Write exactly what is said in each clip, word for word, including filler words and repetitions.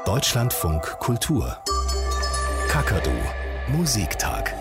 Deutschlandfunk Kultur Kakadu Musiktag.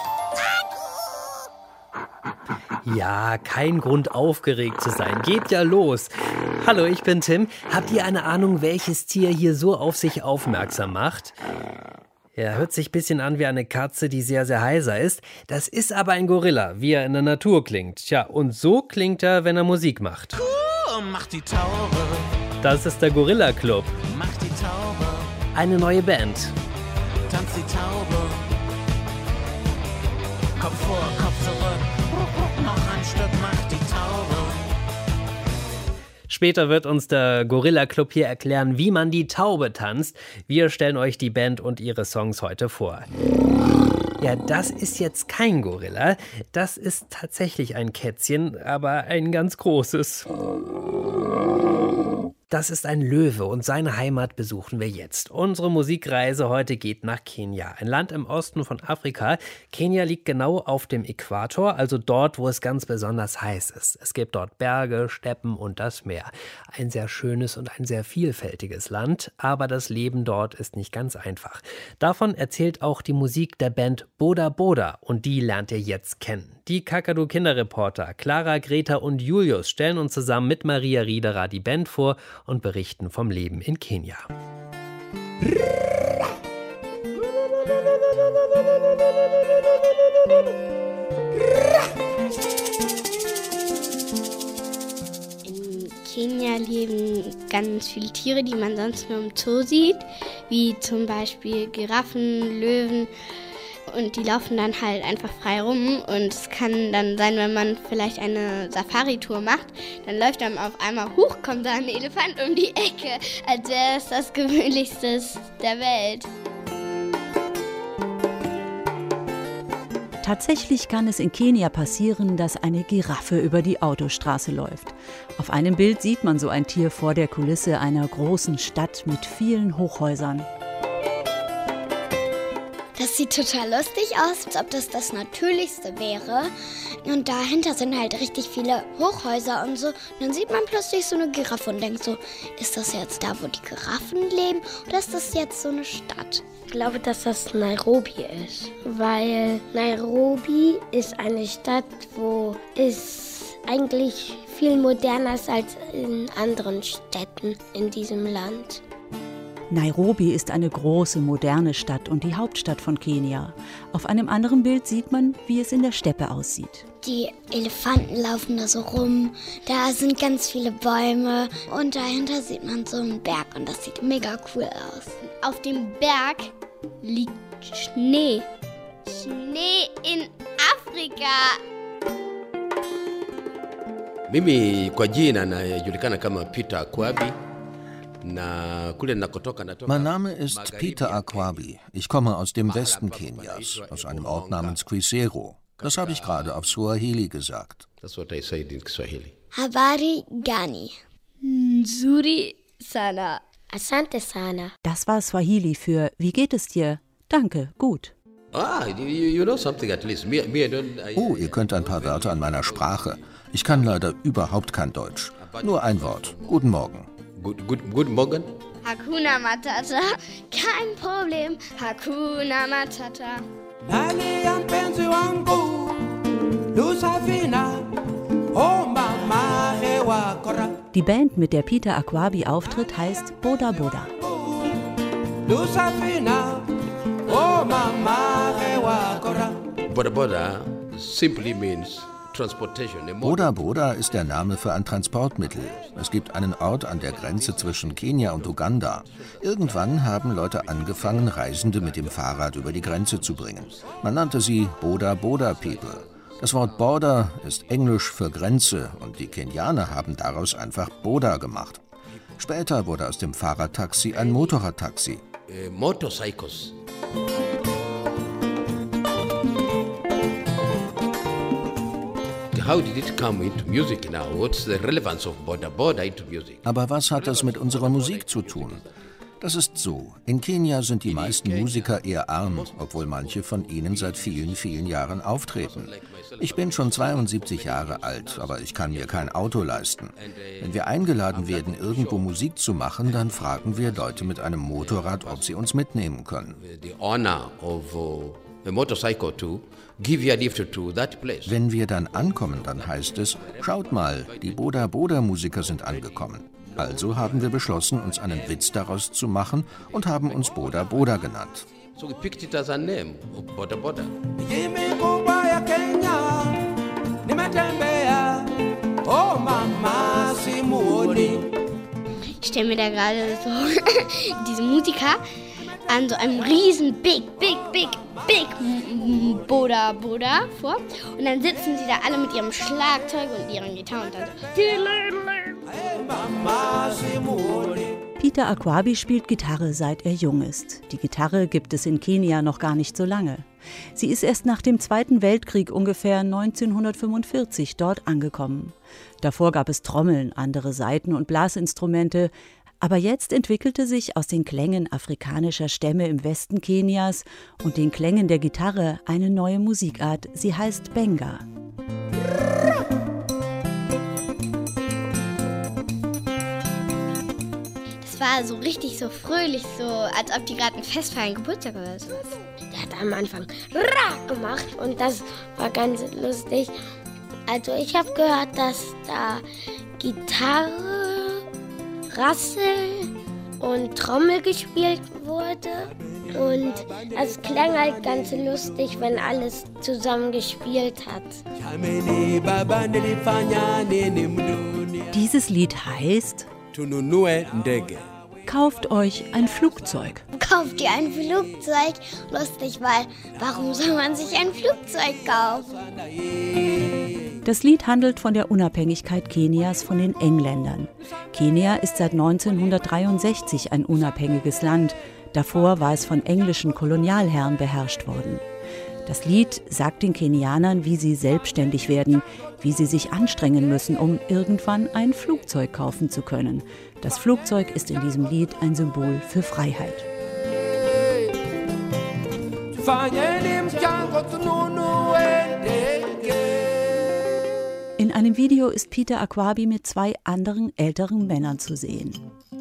Ja, kein Grund aufgeregt zu sein. Geht ja los. Hallo, ich bin Tim. Habt ihr eine Ahnung, welches Tier hier so auf sich aufmerksam macht? Er hört sich ein bisschen an wie eine Katze, die sehr, sehr heiser ist. Das ist aber ein Gorilla, wie er in der Natur klingt. Tja, und so klingt er, wenn er Musik macht. Uh, mach die Taube. Das ist der Gorilla Club. Mach die Taube. Eine neue Band. Tanz die Taube. Kopf vor, Kopf zurück. Noch ein Stück, mach die Taube. Später wird uns der Gorilla Club hier erklären, wie man die Taube tanzt. Wir stellen euch die Band und ihre Songs heute vor. Ja, das ist jetzt kein Gorilla. Das ist tatsächlich ein Kätzchen, aber ein ganz großes. Das ist ein Löwe und seine Heimat besuchen wir jetzt. Unsere Musikreise heute geht nach Kenia, ein Land im Osten von Afrika. Kenia liegt genau auf dem Äquator, also dort, wo es ganz besonders heiß ist. Es gibt dort Berge, Steppen und das Meer. Ein sehr schönes und ein sehr vielfältiges Land, aber das Leben dort ist nicht ganz einfach. Davon erzählt auch die Musik der Band Boda Boda und die lernt ihr jetzt kennen. Die Kakadu Kinderreporter Clara, Greta und Julius stellen uns zusammen mit Maria Riederer die Band vor und berichten vom Leben in Kenia. In Kenia leben ganz viele Tiere, die man sonst nur im Zoo sieht, wie zum Beispiel Giraffen, Löwen. Und die laufen dann halt einfach frei rum und es kann dann sein, wenn man vielleicht eine Safari-Tour macht, dann läuft dann auf einmal hoch, kommt da ein Elefant um die Ecke, als wäre es das Gewöhnlichste der Welt. Tatsächlich kann es in Kenia passieren, dass eine Giraffe über die Autostraße läuft. Auf einem Bild sieht man so ein Tier vor der Kulisse einer großen Stadt mit vielen Hochhäusern. Das sieht total lustig aus, als ob das das Natürlichste wäre. Und dahinter sind halt richtig viele Hochhäuser und so. Und dann sieht man plötzlich so eine Giraffe und denkt so, ist das jetzt da, wo die Giraffen leben? Oder ist das jetzt so eine Stadt? Ich glaube, dass das Nairobi ist, weil Nairobi ist eine Stadt, wo es eigentlich viel moderner ist als in anderen Städten in diesem Land. Nairobi ist eine große, moderne Stadt und die Hauptstadt von Kenia. Auf einem anderen Bild sieht man, wie es in der Steppe aussieht. Die Elefanten laufen da so rum, da sind ganz viele Bäume und dahinter sieht man so einen Berg und das sieht mega cool aus. Auf dem Berg liegt Schnee. Schnee in Afrika. Mimi kwa jina najulikana kama Peter Akwabi. Mein Name ist Peter Akwabi. Ich komme aus dem Westen Kenias, aus einem Ort namens Quisero. Das habe ich gerade auf Swahili gesagt. Habari gani? Nzuri sana. Asante sana. Das war Swahili für "Wie geht es dir?" Danke, gut. Ah, you know something at least. Me, me, I don't, I, Oh, ihr könnt ein paar Wörter an meiner Sprache. Ich kann leider überhaupt kein Deutsch. Nur ein Wort. Guten Morgen. Good, good, good morning. Hakuna Matata. Kein Problem. Hakuna Matata. Nani ya mpenzi wangu Lusafina. Oh mama hewa kora. Die Band, mit der Peter Akwabi auftritt, heißt Boda Boda. Lusafina. Oh mama hewa kora. Boda Boda simply means Boda Boda ist der Name für ein Transportmittel. Es gibt einen Ort an der Grenze zwischen Kenia und Uganda. Irgendwann haben Leute angefangen, Reisende mit dem Fahrrad über die Grenze zu bringen. Man nannte sie Boda Boda People. Das Wort Border ist Englisch für Grenze und die Kenianer haben daraus einfach Boda gemacht. Später wurde aus dem Fahrradtaxi ein Motorradtaxi. Uh, motorcycles. How did it come into music now? What's the relevance of Boda Boda into music? Aber was hat das mit unserer Musik zu tun? Das ist so. In Kenia sind die meisten Musiker eher arm, obwohl manche von ihnen seit vielen, vielen Jahren auftreten. Ich bin schon zweiundsiebzig Jahre alt, aber ich kann mir kein Auto leisten. Wenn wir eingeladen werden, irgendwo Musik zu machen, dann fragen wir Leute mit einem Motorrad, ob sie uns mitnehmen können. Wenn wir dann ankommen, dann heißt es, schaut mal, die Boda Boda Musiker sind angekommen. Also haben wir beschlossen, uns einen Witz daraus zu machen und haben uns Boda Boda genannt. So we picked it as a name of Boda Boda. Ich stelle mir da gerade so diese Musiker an so einem riesen Big, Big, Big, Big Boda Boda vor. Und dann sitzen sie da alle mit ihrem Schlagzeug und ihren Gitarren und dann so. Peter Akwabi spielt Gitarre, seit er jung ist. Die Gitarre gibt es in Kenia noch gar nicht so lange. Sie ist erst nach dem Zweiten Weltkrieg ungefähr neunzehnhundertfünfundvierzig dort angekommen. Davor gab es Trommeln, andere Saiten und Blasinstrumente. Aber jetzt entwickelte sich aus den Klängen afrikanischer Stämme im Westen Kenias und den Klängen der Gitarre eine neue Musikart. Sie heißt Benga. Das war so richtig so fröhlich, so als ob die gerade ein Fest feiern, Geburtstag oder sowas. Der hat am Anfang Ra gemacht und das war ganz lustig. Also ich habe gehört, dass da Gitarre, Rassel und Trommel gespielt wurde. Und es klang halt ganz lustig, wenn alles zusammen gespielt hat. Dieses Lied heißt Kauft euch ein Flugzeug. Kauft ihr ein Flugzeug? Lustig, weil warum soll man sich ein Flugzeug kaufen? Das Lied handelt von der Unabhängigkeit Kenias von den Engländern. Kenia ist seit neunzehnhundertdreiundsechzig ein unabhängiges Land. Davor war es von englischen Kolonialherren beherrscht worden. Das Lied sagt den Kenianern, wie sie selbstständig werden, wie sie sich anstrengen müssen, um irgendwann ein Flugzeug kaufen zu können. Das Flugzeug ist in diesem Lied ein Symbol für Freiheit. In einem Video ist Peter Akwabi mit zwei anderen älteren Männern zu sehen.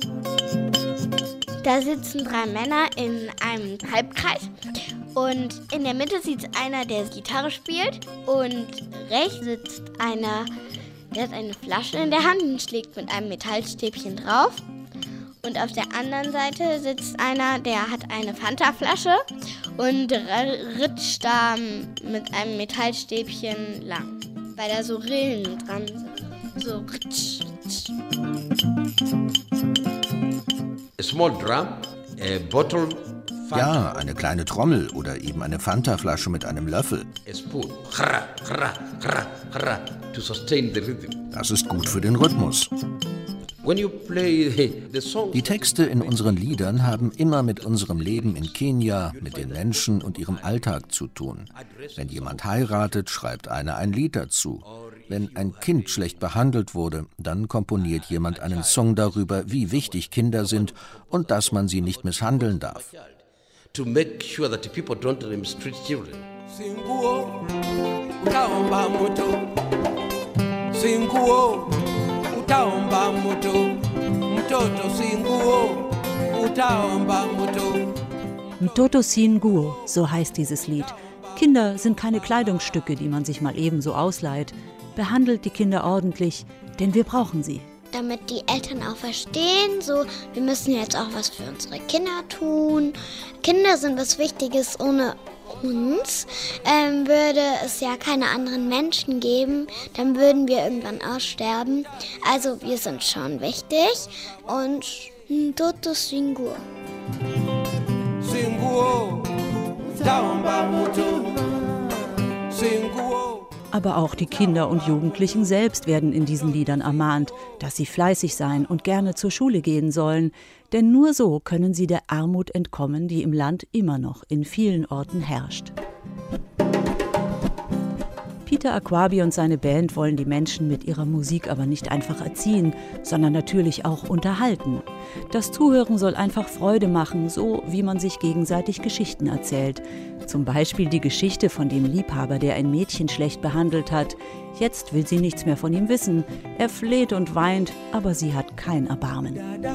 Da sitzen drei Männer in einem Halbkreis und in der Mitte sitzt einer, der Gitarre spielt und rechts sitzt einer, der hat eine Flasche in der Hand und schlägt mit einem Metallstäbchen drauf. Und auf der anderen Seite sitzt einer, der hat eine Fanta-Flasche und ritscht da mit einem Metallstäbchen lang, weil da so Rillen dran sind. So ritsch, ritsch. A small drum, a bottle, ja, eine kleine Trommel oder eben eine Fanta-Flasche mit einem Löffel. a spoon. Hra, hra, hra, hra, to sustain the rhythm. Das ist gut für den Rhythmus. When you play the song, Die Texte in unseren Liedern haben immer mit unserem Leben in Kenia, mit den Menschen und ihrem Alltag zu tun. Wenn jemand heiratet, schreibt einer ein Lied dazu. Wenn ein Kind schlecht behandelt wurde, dann komponiert jemand einen Song darüber, wie wichtig Kinder sind und dass man sie nicht misshandeln darf. to make sure that people don't mistreat children. Singuo, utaomba moto. Singuo, utaomba moto. Mtoto singuo, utaomba moto. Mtoto Singuo, so heißt dieses Lied. Kinder sind keine Kleidungsstücke, die man sich mal ebenso ausleiht. Behandelt die Kinder ordentlich, denn wir brauchen sie. Damit die Eltern auch verstehen, so, wir müssen jetzt auch was für unsere Kinder tun. Kinder sind was Wichtiges. Ohne uns ähm, würde es ja keine anderen Menschen geben. Dann würden wir irgendwann aussterben. Also wir sind schon wichtig. Und Mtoto Singuo. Singuo, utaomba moto. Singuo. Aber auch die Kinder und Jugendlichen selbst werden in diesen Liedern ermahnt, dass sie fleißig sein und gerne zur Schule gehen sollen. Denn nur so können sie der Armut entkommen, die im Land immer noch in vielen Orten herrscht. Peter Akwabi und seine Band wollen die Menschen mit ihrer Musik aber nicht einfach erziehen, sondern natürlich auch unterhalten. Das Zuhören soll einfach Freude machen, so wie man sich gegenseitig Geschichten erzählt. Zum Beispiel die Geschichte von dem Liebhaber, der ein Mädchen schlecht behandelt hat. Jetzt will sie nichts mehr von ihm wissen. Er fleht und weint, aber sie hat kein Erbarmen.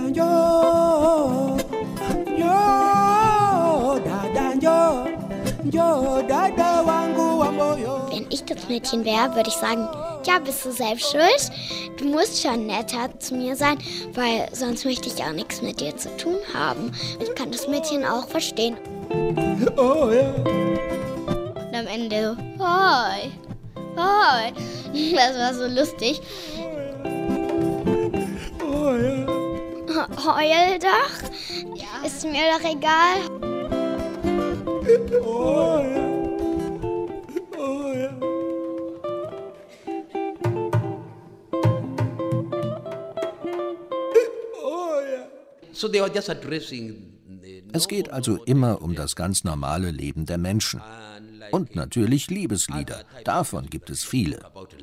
Wenn ich das Mädchen wäre, würde ich sagen, ja, bist du selbst schuld. Du musst schon netter zu mir sein, weil sonst möchte ich auch nichts mit dir zu tun haben. Ich kann das Mädchen auch verstehen. Oh, ja. Und am Ende, hoi, hoi. Das war so lustig. Oh, ja. Heul doch. Ja. Ist mir doch egal. Oh, ja. Oh, ja. Oh, ja. So they are just addressing. Es geht also immer um das ganz normale Leben der Menschen. Und natürlich Liebeslieder. Davon gibt es viele.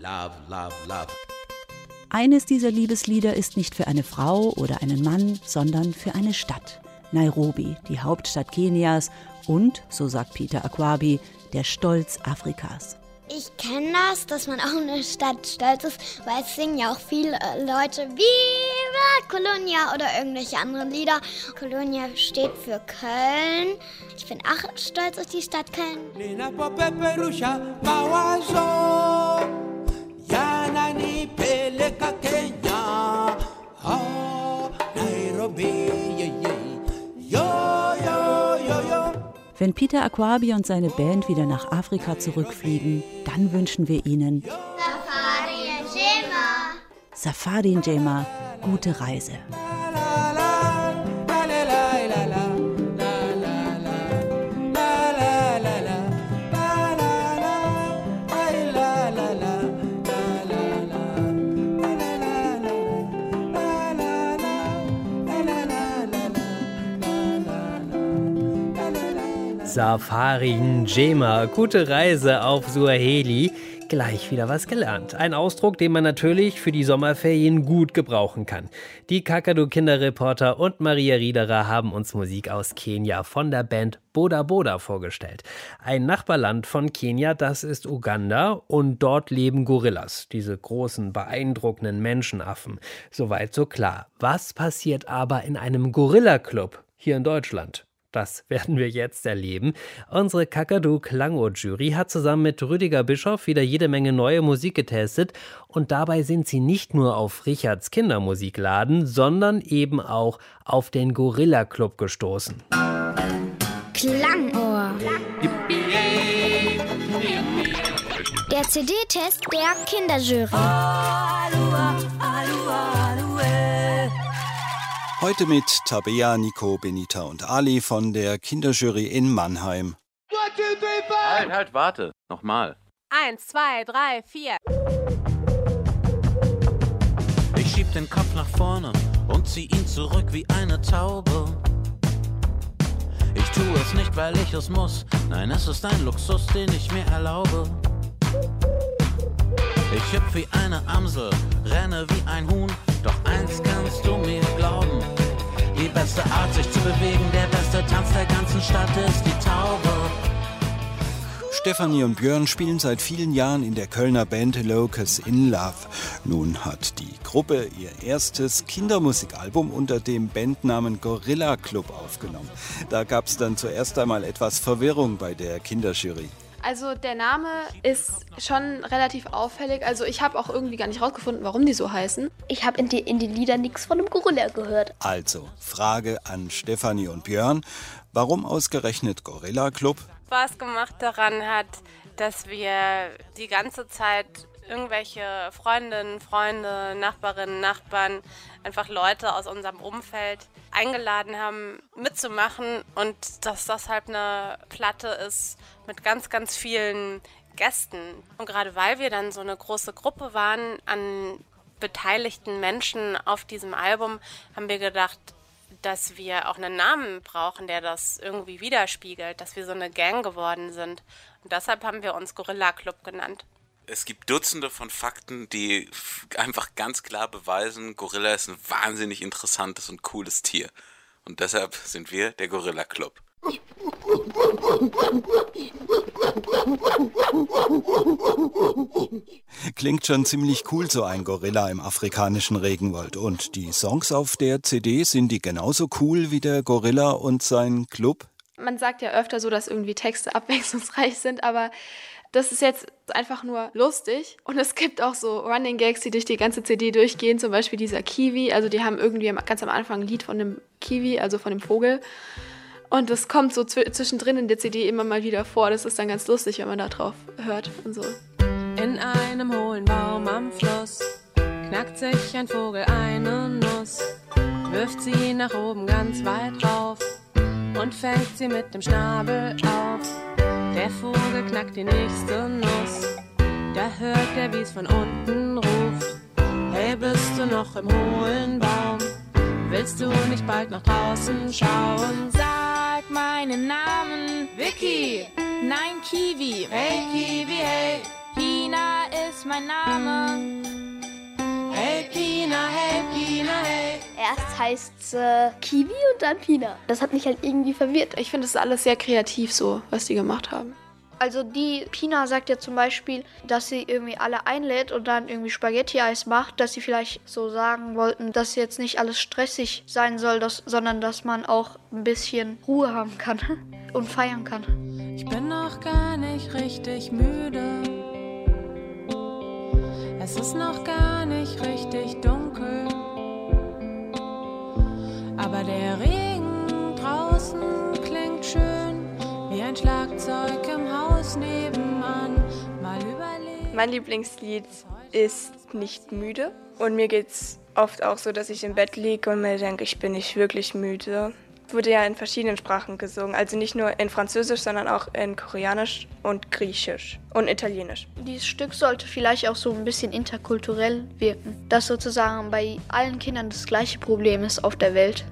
Eines dieser Liebeslieder ist nicht für eine Frau oder einen Mann, sondern für eine Stadt. Nairobi, die Hauptstadt Kenias und, so sagt Peter Akwabi, der Stolz Afrikas. Ich kenne das, dass man auf eine Stadt stolz ist, weil es singen ja auch viele Leute Viva Colonia oder irgendwelche anderen Lieder. Colonia steht für Köln. Ich bin auch stolz auf die Stadt Köln. Wenn Peter Akwabi und seine Band wieder nach Afrika zurückfliegen, dann wünschen wir ihnen Safari Njema. Safari Njema, gute Reise. Safari Njema, gute Reise auf Suaheli. Gleich wieder was gelernt. Ein Ausdruck, den man natürlich für die Sommerferien gut gebrauchen kann. Die Kakadu-Kinderreporter und Maria Riederer haben uns Musik aus Kenia von der Band Boda Boda vorgestellt. Ein Nachbarland von Kenia, das ist Uganda, und dort leben Gorillas, diese großen, beeindruckenden Menschenaffen. Soweit so klar. Was passiert aber in einem Gorilla-Club hier in Deutschland? Das werden wir jetzt erleben. Unsere Kakadu-Klango-Jury hat zusammen mit Rüdiger Bischoff wieder jede Menge neue Musik getestet. Und dabei sind sie nicht nur auf Richards Kindermusikladen, sondern eben auch auf den Gorilla-Club gestoßen. Klangohr. Der C D-Test der Kinderjury. Heute mit Tabea, Nico, Benita und Ali von der Kinderjury in Mannheim. Halt, halt, warte. Nochmal. Eins, zwei, drei, vier. Ich schieb den Kopf nach vorne und zieh ihn zurück wie eine Taube. Ich tue es nicht, weil ich es muss. Nein, es ist ein Luxus, den ich mir erlaube. Ich hüpf wie eine Amsel, renne wie ein Huhn. Doch eins kannst du mir glauben: die beste Art, sich zu bewegen, der beste Tanz der ganzen Stadt ist die Taube. Stefanie und Björn spielen seit vielen Jahren in der Kölner Band Locus in Love. Nun hat die Gruppe ihr erstes Kindermusikalbum unter dem Bandnamen Gorilla Club aufgenommen. Da gab es dann zuerst einmal etwas Verwirrung bei der Kinderjury. Also der Name ist schon relativ auffällig. Also ich habe auch irgendwie gar nicht rausgefunden, warum die so heißen. Ich habe in, die, in den Liedern nichts von einem Gorilla gehört. Also, Frage an Stefanie und Björn. Warum ausgerechnet Gorilla Club? Spaß gemacht daran hat, dass wir die ganze Zeit irgendwelche Freundinnen, Freunde, Nachbarinnen, Nachbarn, einfach Leute aus unserem Umfeld eingeladen haben, mitzumachen, und dass das halt eine Platte ist mit ganz, ganz vielen Gästen. Und gerade weil wir dann so eine große Gruppe waren an beteiligten Menschen auf diesem Album, haben wir gedacht, dass wir auch einen Namen brauchen, der das irgendwie widerspiegelt, dass wir so eine Gang geworden sind. Und deshalb haben wir uns Gorilla Club genannt. Es gibt Dutzende von Fakten, die einfach ganz klar beweisen, Gorilla ist ein wahnsinnig interessantes und cooles Tier. Und deshalb sind wir der Gorilla Club. Klingt schon ziemlich cool, so ein Gorilla im afrikanischen Regenwald. Und die Songs auf der C D, sind die genauso cool wie der Gorilla und sein Club? Man sagt ja öfter so, dass irgendwie Texte abwechslungsreich sind, aber das ist jetzt einfach nur lustig. Und es gibt auch so Running Gags, die durch die ganze C D durchgehen. Zum Beispiel dieser Kiwi. Also die haben irgendwie ganz am Anfang ein Lied von dem Kiwi, also von dem Vogel. Und das kommt so zwischendrin in der C D immer mal wieder vor. Das ist dann ganz lustig, wenn man da drauf hört und so. In einem hohlen Baum am Fluss knackt sich ein Vogel eine Nuss, wirft sie nach oben ganz weit rauf und fängt sie mit dem Schnabel auf. Der Vogel knackt die nächste Nuss, da hört er, wie's von unten ruft. Hey, bist du noch im hohlen Baum? Willst du nicht bald nach draußen schauen? Sag meinen Namen. Vicky. Nein, Kiwi. Hey, Kiwi, hey. Pina ist mein Name. Hey, Pina, hey, Pina, hey. Erst heißt es äh, Kiwi und dann Pina. Das hat mich halt irgendwie verwirrt. Ich finde, es ist alles sehr kreativ so, was die gemacht haben. Also die Pina sagt ja zum Beispiel, dass sie irgendwie alle einlädt und dann irgendwie Spaghetti-Eis macht, dass sie vielleicht so sagen wollten, dass jetzt nicht alles stressig sein soll, dass, sondern dass man auch ein bisschen Ruhe haben kann und feiern kann. Ich bin noch gar nicht richtig müde. Es ist noch gar nicht richtig dunkel. Aber der Regen draußen klingt schön, wie ein Schlagzeug im Haus nebenan. Mal überlegen. Mein Lieblingslied ist Nicht müde. Und mir geht's oft auch so, dass ich im Bett liege und mir denke, ich bin nicht wirklich müde. Wurde ja in verschiedenen Sprachen gesungen, also nicht nur in Französisch, sondern auch in Koreanisch und Griechisch und Italienisch. Dieses Stück sollte vielleicht auch so ein bisschen interkulturell wirken, dass sozusagen bei allen Kindern das gleiche Problem ist auf der Welt.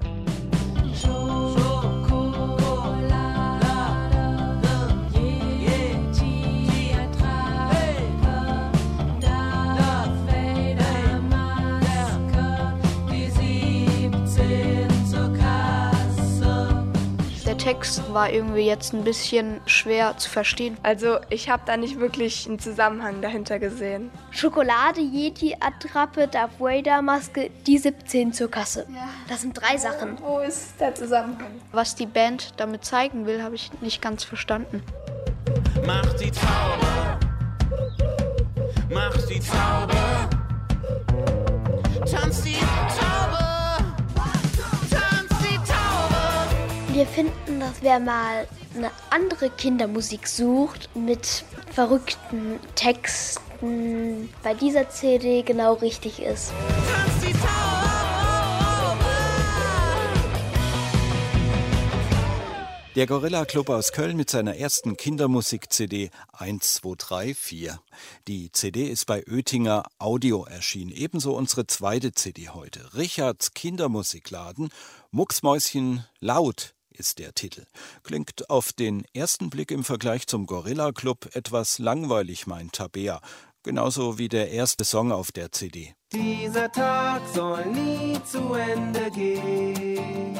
Der Text war irgendwie jetzt ein bisschen schwer zu verstehen. Also ich habe da nicht wirklich einen Zusammenhang dahinter gesehen. Schokolade, Yeti, Attrappe, Darth Vader, Maske, die siebzehn zur Kasse. Ja. Das sind drei Sachen. Wo ist der Zusammenhang? Was die Band damit zeigen will, habe ich nicht ganz verstanden. Mach die Taube, mach die Taube, tanz die Taube. Wir finden, dass wer mal eine andere Kindermusik sucht mit verrückten Texten, bei dieser C D genau richtig ist. Der Gorilla Club aus Köln mit seiner ersten Kindermusik-C D eins, zwei, drei, vier. Die C D ist bei Oetinger Audio erschienen. Ebenso unsere zweite C D heute. Richards Kindermusikladen. Mucksmäuschen laut ist der Titel. Klingt auf den ersten Blick im Vergleich zum Gorilla Club etwas langweilig, meint Tabea. Genauso wie der erste Song auf der C D. Dieser Tag soll nie zu Ende gehen.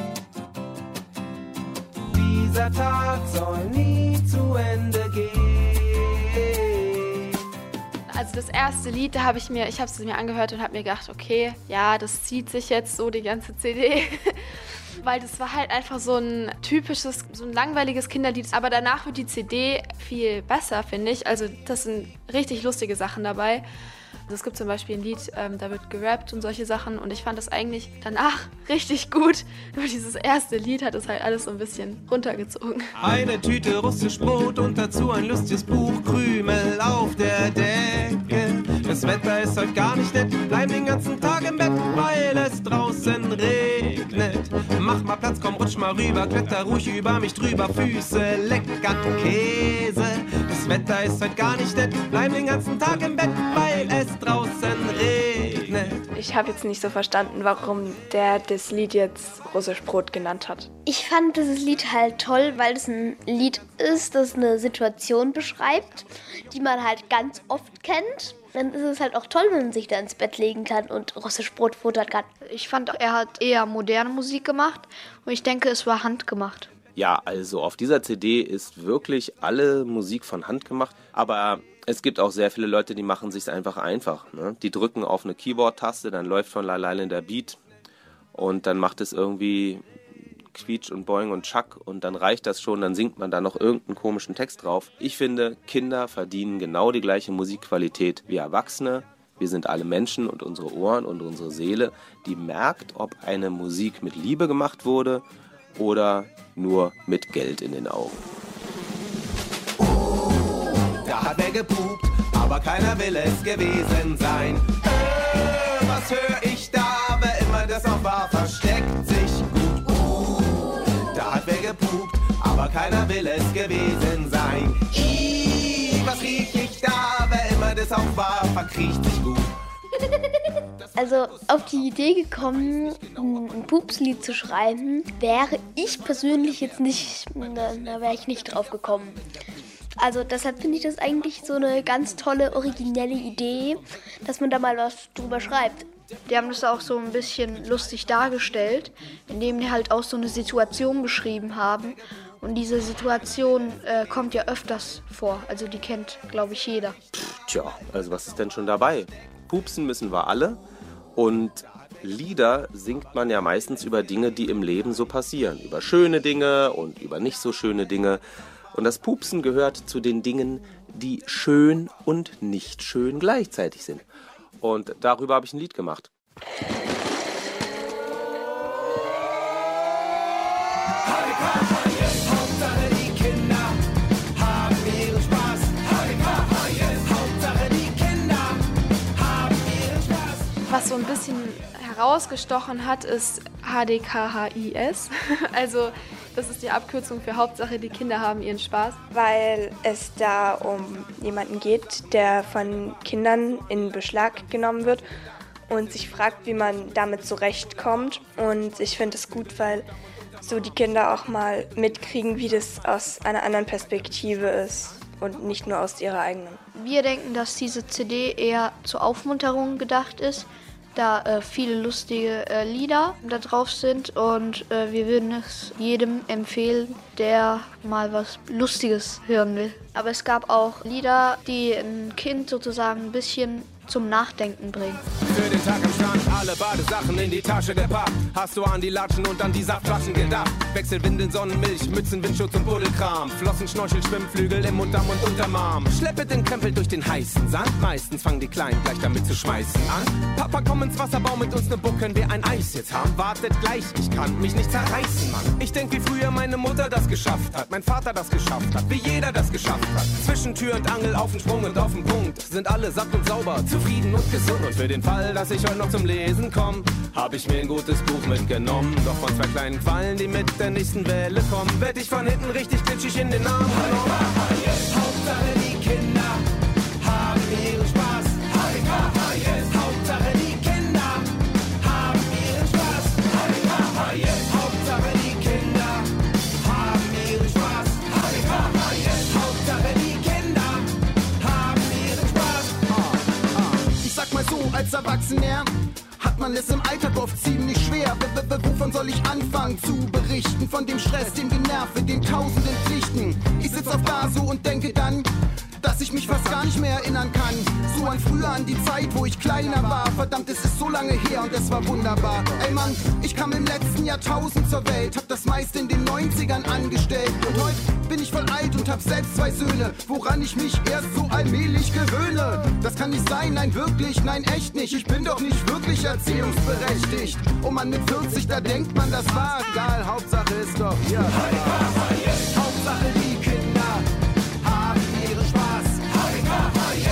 Dieser Tag soll nie zu Ende gehen. Also das erste Lied, da habe ich mir, ich habe es mir angehört und habe mir gedacht, okay, ja, das zieht sich jetzt so die ganze C D. Weil das war halt einfach so ein typisches, so ein langweiliges Kinderlied. Aber danach wird die C D viel besser, finde ich. Also das sind richtig lustige Sachen dabei. Also es gibt zum Beispiel ein Lied, ähm, da wird gerappt und solche Sachen. Und ich fand das eigentlich danach richtig gut. Nur dieses erste Lied hat das halt alles so ein bisschen runtergezogen. Eine Tüte russisch Brot und dazu ein lustiges Buch. Krümel auf der Decke. Das Wetter ist heute gar nicht nett. Bleib den ganzen Tag im Bett, weil es draußen regnet. Mach mal Platz, komm, rutsch mal rüber. Kletter ruhig über mich drüber. Füße lecker Käse. Das Wetter ist heute gar nicht nett. Bleib den ganzen Tag im Bett, weil es draußen regnet. Ich habe jetzt nicht so verstanden, warum der das Lied jetzt Russisch Brot genannt hat. Ich fand dieses Lied halt toll, weil es ein Lied ist, das eine Situation beschreibt, die man halt ganz oft kennt. Dann ist es halt auch toll, wenn man sich da ins Bett legen kann und Russisch Brot futtern kann. Ich fand, er hat eher moderne Musik gemacht und ich denke, es war handgemacht. Ja, also auf dieser C D ist wirklich alle Musik von Hand gemacht, aber es gibt auch sehr viele Leute, die machen es sich einfach einfach. Ne? Die drücken auf eine Keyboard-Taste, dann läuft von alleine der Beat und dann macht es irgendwie Quietsch und Boing und Schack und dann reicht das schon, dann singt man da noch irgendeinen komischen Text drauf. Ich finde, Kinder verdienen genau die gleiche Musikqualität wie Erwachsene. Wir sind alle Menschen und unsere Ohren und unsere Seele, die merkt, ob eine Musik mit Liebe gemacht wurde oder nur mit Geld in den Augen. Da hat wer gepupt, aber keiner will es gewesen sein. Äh, was hör ich da? Wer immer das auch war, versteckt sich gut. Uh, da hat wer gepupt, aber keiner will es gewesen sein. I, was riech ich da? Wer immer das auch war, verkriecht sich gut. Also auf die Idee gekommen, ein Pupslied zu schreiben, wäre ich persönlich jetzt nicht, da, da wäre ich nicht drauf gekommen. Also deshalb finde ich das eigentlich so eine ganz tolle, originelle Idee, dass man da mal was drüber schreibt. Die haben das auch so ein bisschen lustig dargestellt, indem die halt auch so eine Situation beschrieben haben. Und diese Situation äh, kommt ja öfters vor, also die kennt, glaube ich, jeder. Tja, also was ist denn schon dabei? Pupsen müssen wir alle und Lieder singt man ja meistens über Dinge, die im Leben so passieren. Über schöne Dinge und über nicht so schöne Dinge. Und das Pupsen gehört zu den Dingen, die schön und nicht schön gleichzeitig sind. Und darüber habe ich ein Lied gemacht. Was so ein bisschen herausgestochen hat, ist H D K H I S. Also das ist die Abkürzung für Hauptsache, die Kinder haben ihren Spaß. Weil es da um jemanden geht, der von Kindern in Beschlag genommen wird und sich fragt, wie man damit zurechtkommt. Und ich finde es gut, weil so die Kinder auch mal mitkriegen, wie das aus einer anderen Perspektive ist und nicht nur aus ihrer eigenen. Wir denken, dass diese C D eher zur Aufmunterung gedacht ist, da äh, viele lustige äh, Lieder da drauf sind und äh, wir würden es jedem empfehlen, der mal was Lustiges hören will. Aber es gab auch Lieder, die ein Kind sozusagen ein bisschen zum Nachdenken bringen. Für den Tag am Strand alle Badesachen in die Tasche gepackt. Hast du an die Latschen und an die Saftflaschen gedacht? Wechselwindeln, Sonnenmilch, Mützen, Windschutz und Buddelkram. Flossen, Schnorchel, Schwimmflügel im Unterarm und Unterarm. Schleppe den Krempel durch den heißen Sand. Meistens fangen die Kleinen gleich damit zu schmeißen an. Papa, komm ins Wasser, bau mit uns ne Burg, können wir ein Eis jetzt haben? Wartet gleich, ich kann mich nicht zerreißen, Mann. Ich denk, wie früher meine Mutter das geschafft hat. Mein Vater das geschafft hat, wie jeder das geschafft hat. Zwischen Tür und Angel, auf den Sprung und auf den Punkt. Sind alle satt und sauber, zufrieden und gesund. Und für den Fall, dass ich heute noch zum Lesen komme, hab ich mir ein gutes Buch mitgenommen. Doch von zwei kleinen Quallen, die mit der nächsten Welle kommen, werd ich von hinten richtig glitschig in den Arm genommen. Hauptsache die Kinder haben ihren Spaß. Hauptsache die Kinder haben ihren Spaß. Hauptsache die Kinder haben ihren Spaß. Hauptsache die Kinder haben ihren Spaß. Ich sag mal so, als Erwachsener hat man es im Alltag oft ziemlich schwer. W -w Wovon soll ich anfangen zu berichten? Von dem Stress, dem Generve, den tausenden Pflichten. Ich sitz auf da so und denke dann, dass ich mich fast gar nicht mehr erinnern kann. So an früher, an die Zeit, wo ich kleiner war. Verdammt, es ist so lange her und es war wunderbar. Ey Mann, ich kam im letzten Jahrtausend zur Welt, hab das meiste in den neunzigern angestellt. Und heute bin ich voll alt und hab selbst zwei Söhne, woran ich mich erst so allmählich gewöhne. Das kann nicht sein, nein wirklich, nein echt nicht. Ich bin doch nicht wirklich erziehungsberechtigt. Oh Mann, mit vierzig, da denkt man, das war egal. Hauptsache ist doch hier. Hauptsache die Kinder haben ihren Spaß.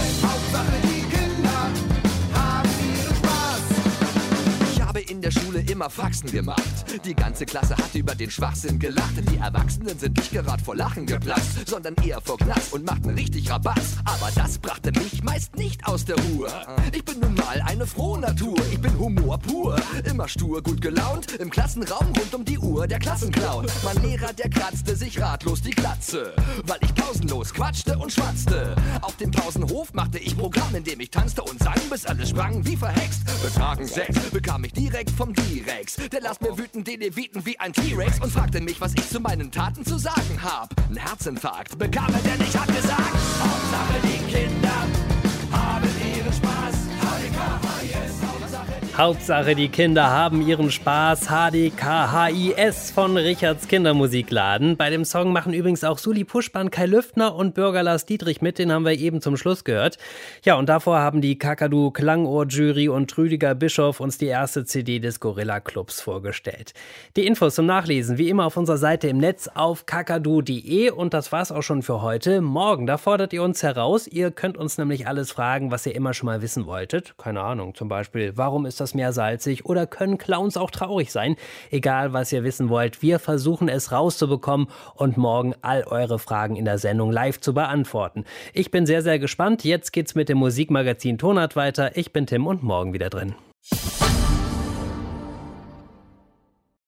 Hauptsache die Kinder haben ihren Spaß. Ich habe in der Schule immer immer Faxen gemacht. Die ganze Klasse hat über den Schwachsinn gelacht. Die Erwachsenen sind nicht gerade vor Lachen geplatzt, sondern eher vor Knast und machten richtig Rabatz. Aber das brachte mich meist nicht aus der Ruhe. Ich bin nun mal eine frohe Natur. Ich bin Humor pur, immer stur, gut gelaunt. Im Klassenraum rund um die Uhr der Klassenclown. Mein Lehrer, der kratzte sich ratlos die Glatze, weil ich pausenlos quatschte und schwatzte. Auf dem Pausenhof machte ich Programm, in dem ich tanzte und sang, bis alles sprang wie verhext. Betragen sechs bekam ich direkt vom D-Rex. Der las mir wütend den Leviten wie ein T-Rex und fragte mich, was ich zu meinen Taten zu sagen hab. Ein Herzinfarkt bekam er, denn ich hab gesagt: Hauptsache die Kinder haben ihren Spaß. H D K H I S, Hauptsache die Kinder haben ihren Spaß. H D K H I S von Richards Kindermusikladen. Bei dem Song machen übrigens auch Suli Puschmann, Kai Lüftner und Bürger Lars Dietrich mit. Den haben wir eben zum Schluss gehört. Ja, und davor haben die Kakadu Klangohr-Jury und Rüdiger Bischof uns die erste C D des Gorilla Clubs vorgestellt. Die Infos zum Nachlesen wie immer auf unserer Seite im Netz auf kakadu punkt de. Und das war's auch schon für heute. Morgen, da fordert ihr uns heraus. Ihr könnt uns nämlich alles fragen, was ihr immer schon mal wissen wolltet. Keine Ahnung, zum Beispiel, warum ist das Meer salzig oder können Clowns auch traurig sein? Egal, was ihr wissen wollt, wir versuchen es rauszubekommen und morgen all eure Fragen in der Sendung live zu beantworten. Ich bin sehr, sehr gespannt. Jetzt geht's mit dem Musikmagazin Tonart weiter. Ich bin Tim und morgen wieder drin.